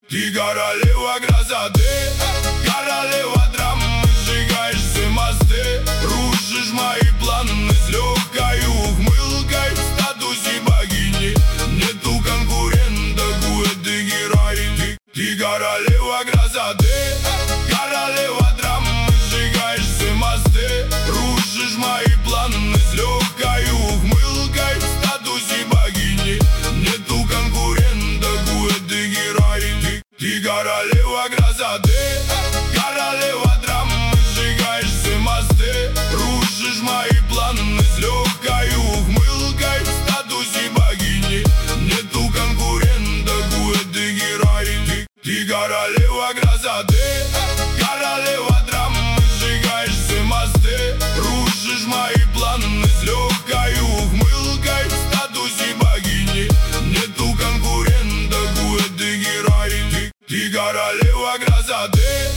Ты королева красоты, королева драмы, сжигаешь все мосты, рушишь мои планы с легкой ухмылкой. В статусе богини нету конкурента, ты героинь. Ты королева красоты, королева драмы, сжигаешь все мосты, рушишь мои планы с легкой ухмылкой. В статусе богини нету конкурента, ты героинь. Ты королева красоты, королева драмы, сжигаешь все мосты, рушишь мои планы с легкой ухмылкой. В статусе богини нету конкурента, ты героинь. Ты королева красоты, королева драмы, сжигаешь все мосты, рушишь мои планы с легкой ухмылкой. В статусе богини нету конкурента, ты героинь. Ты королева красоты.